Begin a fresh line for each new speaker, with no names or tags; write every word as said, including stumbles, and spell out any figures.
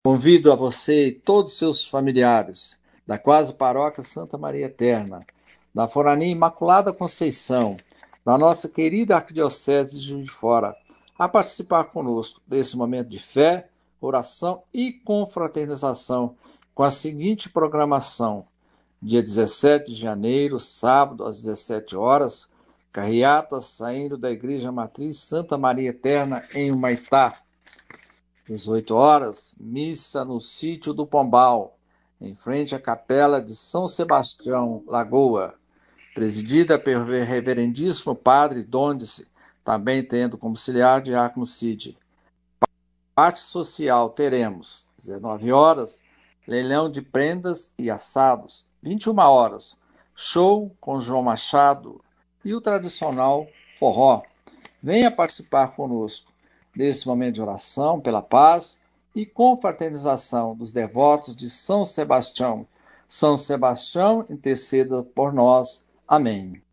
Convido a você e todos os seus familiares da quase paróquia Santa Maria Eterna, da Forania Imaculada Conceição, da nossa querida Arquidiocese de Juiz de Fora, a participar conosco desse momento de fé, oração e confraternização com a seguinte programação: dia dezessete de janeiro, sábado, às dezessete horas, carreata saindo da Igreja Matriz Santa Maria Eterna em Humaitá. dezoito horas, missa no sítio do Pombal, em frente à capela de São Sebastião, Lagoa, presidida pelo reverendíssimo padre Dondice, também tendo como auxiliar diácono Cid. Parte social teremos, dezenove horas, leilão de prendas e assados, vinte e uma horas, show com João Machado e o tradicional forró. Venha participar conosco desse momento de oração pela paz e confraternização dos devotos de São Sebastião. São Sebastião, interceda por nós. Amém.